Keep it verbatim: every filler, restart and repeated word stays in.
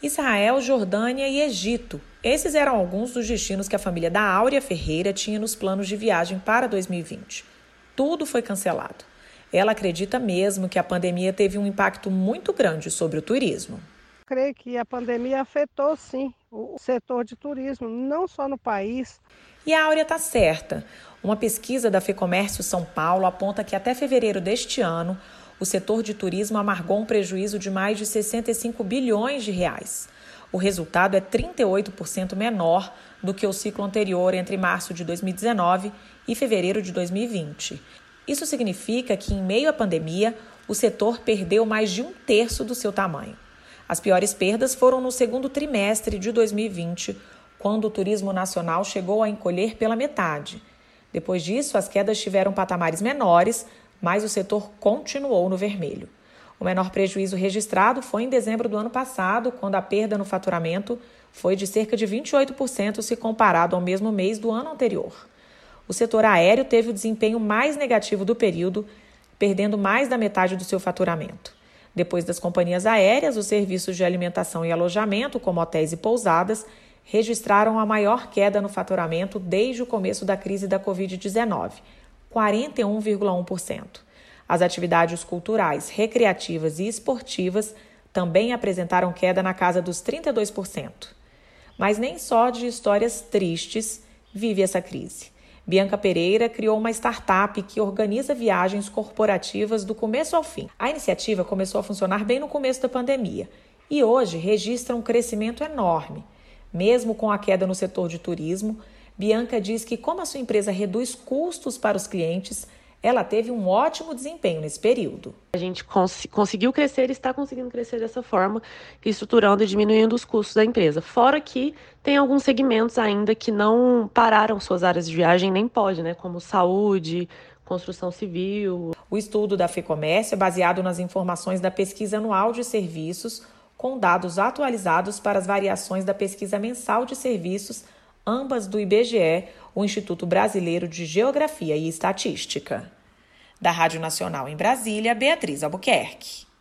Israel, Jordânia e Egito. Esses eram alguns dos destinos que a família da Áurea Ferreira tinha nos planos de viagem para dois mil e vinte. Tudo foi cancelado. Ela acredita mesmo que a pandemia teve um impacto muito grande sobre o turismo. Creio que a pandemia afetou, sim, o setor de turismo, não só no país. E a Áurea está certa. Uma pesquisa da FEComércio São Paulo aponta que até fevereiro deste ano, o setor de turismo amargou um prejuízo de mais de sessenta e cinco bilhões de reais. O resultado é trinta e oito por cento menor do que o ciclo anterior entre março de dois mil e dezenove e fevereiro de dois mil e vinte. Isso significa que, em meio à pandemia, o setor perdeu mais de um terço do seu tamanho. As piores perdas foram no segundo trimestre de dois mil e vinte, quando o turismo nacional chegou a encolher pela metade. Depois disso, as quedas tiveram patamares menores, mas o setor continuou no vermelho. O menor prejuízo registrado foi em dezembro do ano passado, quando a perda no faturamento foi de cerca de vinte e oito por cento se comparado ao mesmo mês do ano anterior. O setor aéreo teve o desempenho mais negativo do período, perdendo mais da metade do seu faturamento. Depois das companhias aéreas, os serviços de alimentação e alojamento, como hotéis e pousadas, registraram a maior queda no faturamento desde o começo da crise da covid dezenove, quarenta e um vírgula um por cento. As atividades culturais, recreativas e esportivas também apresentaram queda na casa dos trinta e dois por cento. Mas nem só de histórias tristes vive essa crise. Bianca Pereira criou uma startup que organiza viagens corporativas do começo ao fim. A iniciativa começou a funcionar bem no começo da pandemia e hoje registra um crescimento enorme. Mesmo com a queda no setor de turismo, Bianca diz que, como a sua empresa reduz custos para os clientes, ela teve um ótimo desempenho nesse período. A gente cons- conseguiu crescer e está conseguindo crescer dessa forma, estruturando e diminuindo os custos da empresa. Fora que tem alguns segmentos ainda que não pararam suas áreas de viagem, nem pode, né? Como saúde, construção civil. O estudo da FEComércio é baseado nas informações da pesquisa anual de serviços, com dados atualizados para as variações da pesquisa mensal de serviços, ambas do I B G E, o Instituto Brasileiro de Geografia e Estatística. Da Rádio Nacional em Brasília, Beatriz Albuquerque.